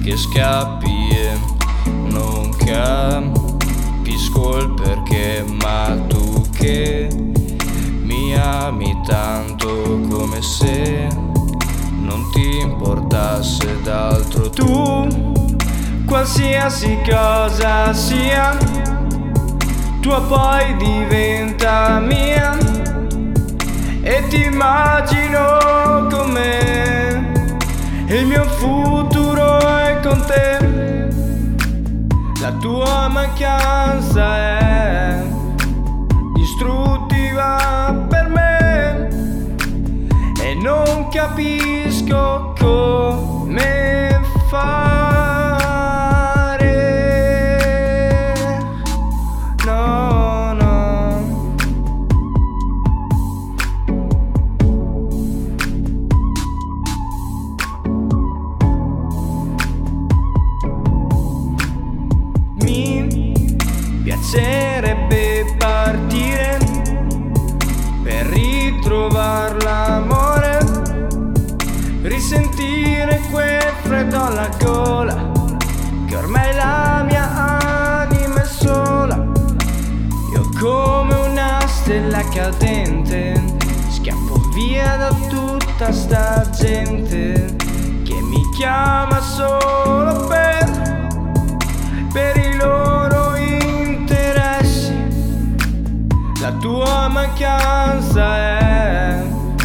che scappi e non capisco il perché, ma tu che mi ami tanto come se non ti importasse d'altro. Tu, qualsiasi cosa sia, tua poi diventa mia, e ti immagino con me, il mio futuro è con te. La tua mancanza è distruttiva per me e non capisco come fare. No, no. Mi piacerebbe partire per ritrovare l'amore, risentire quel freddo alla gola, che ormai la mia anima è sola. Io come una stella cadente scappo via da tutta sta gente che mi chiama solo per i loro interessi. La tua mancanza è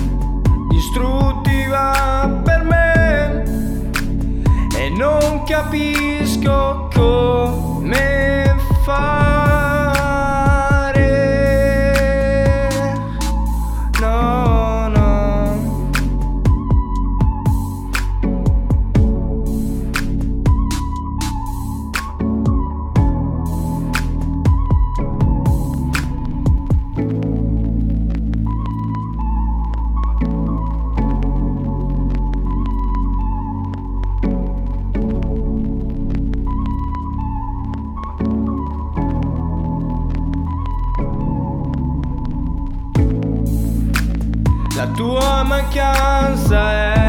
distruttiva per me e non capisco come fare. No, no. La tua mancanza è